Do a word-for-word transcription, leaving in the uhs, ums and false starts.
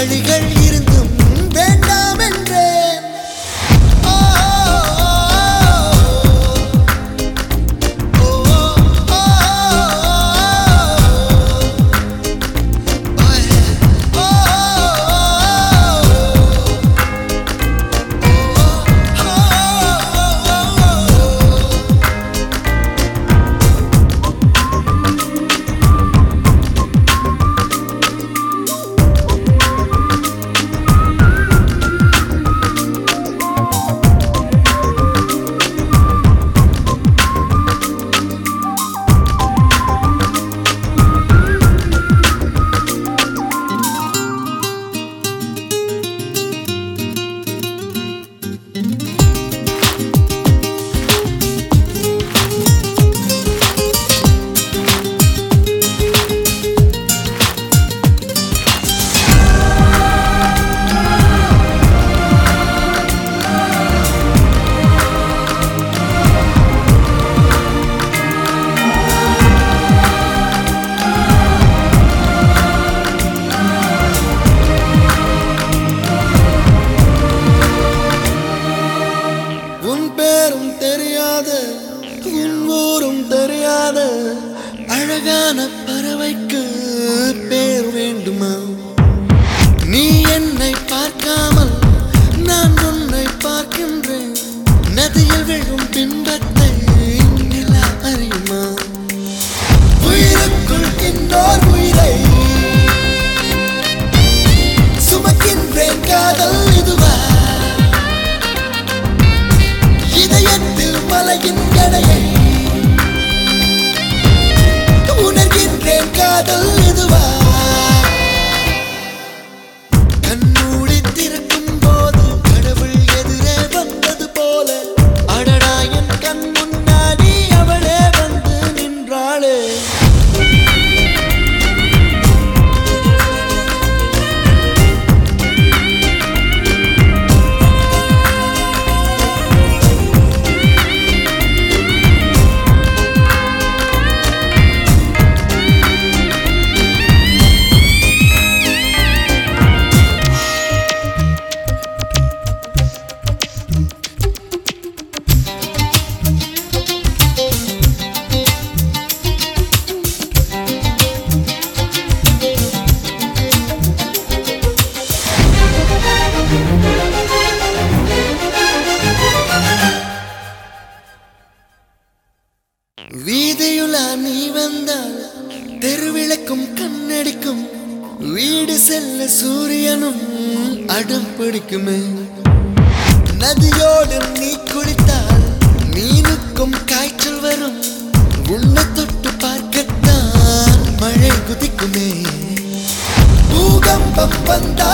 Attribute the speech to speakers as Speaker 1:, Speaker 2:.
Speaker 1: வழிகள் இருந்தும் வேண்டாம் என்றேன். அழகான பறவைக்கு பேர் வேண்டுமா? நீ என்னை பார்க்காமல் நான் உன்னை பார்க்கின்றேன். நதியில் விழும் பிம்பத்தை நிலா அறியுமா? உயிருக்குள் இன்னோர் உயிரை சுமக்கின்றேன். காதல் இதுவா? இதயத்தில் மலையின் எடையை உணர்கின்றேன். காதல் இதுவா? கண்மூடி திறக்கும் போது கடவுள் எதிரே வந்தது போல அடடா என் கண் முன்னாடி அவளே வந்து நின்றாளே. வீதியுலா நீ வந்தால் தெருவிளக்கும் கண்ணடிக்கும். வீடு செல்ல சூரியனும் அடம் பிடிக்குமே. நதியோடு நீ குளித்தால் மீனுக்கும் காய்ச்சல் வரும். உன்னை தொட்டு பார்க்கத்தான் மழை குதிக்குமே. பூகம்பம் வந்தால்